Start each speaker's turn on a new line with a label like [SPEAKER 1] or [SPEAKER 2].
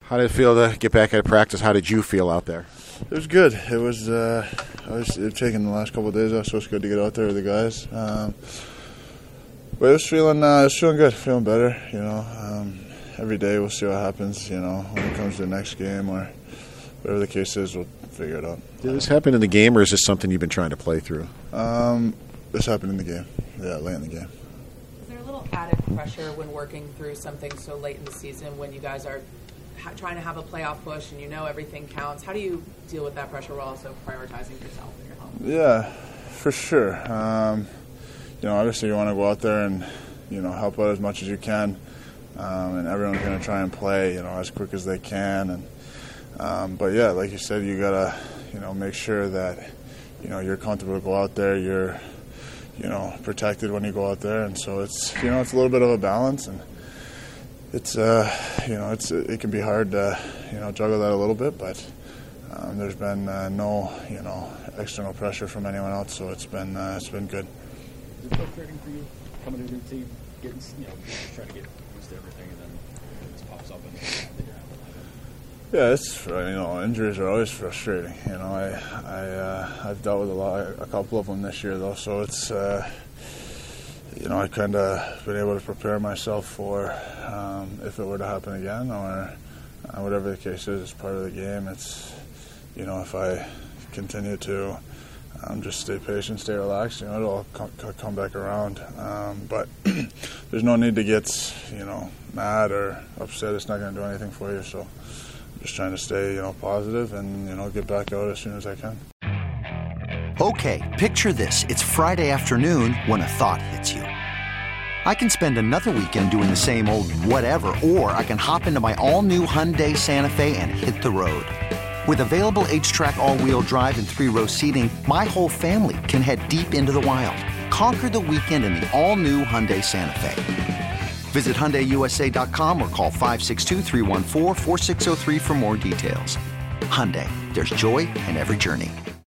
[SPEAKER 1] How did it feel to get back at practice? How did you feel out there?
[SPEAKER 2] It was good. It was. I was taking the last couple of days off, so it's good to get out there with the guys. But it was feeling good, feeling better. Every day we'll see what happens. When it comes to the next game or whatever the case is, we'll figure it out.
[SPEAKER 1] Did this happen in the game, or is this something you've been trying to play through?
[SPEAKER 2] This happened in the game. Yeah, late in the game.
[SPEAKER 3] Is there a little added pressure when working through something so late in the season when you guys are trying to have a playoff push and everything counts? How do you deal with that pressure while also prioritizing yourself and your home?
[SPEAKER 2] Yeah, for sure. Obviously you want to go out there and help out as much as you can, and everyone's going to try and play as quick as they can. But yeah, like you said, you gotta make sure that you're comfortable to go out there. You're protected when you go out there, and so it's it's a little bit of a balance, and it's it can be hard to juggle that a little bit, but there's been no external pressure from anyone else, so it's been good.
[SPEAKER 4] Is it frustrating for you coming to a new team, getting trying to get used to everything, and then it just pops up and you're out?
[SPEAKER 2] Yeah, it's injuries are always frustrating. I've dealt with a couple of them this year though, so it's I kind of been able to prepare myself for if it were to happen again or whatever the case is. It's part of the game. It's if I continue to just stay patient, stay relaxed, it'll come back around. But there's no need to get mad or upset. It's not going to do anything for you. So I'm just trying to stay positive and get back out as soon as I can.
[SPEAKER 5] Okay, picture this. It's Friday afternoon when a thought hits you. I can spend another weekend doing the same old whatever, or I can hop into my all-new Hyundai Santa Fe and hit the road. With available H-Track all-wheel drive and 3-row seating, my whole family can head deep into the wild. Conquer the weekend in the all-new Hyundai Santa Fe. Visit HyundaiUSA.com or call 562-314-4603 for more details. Hyundai, there's joy in every journey.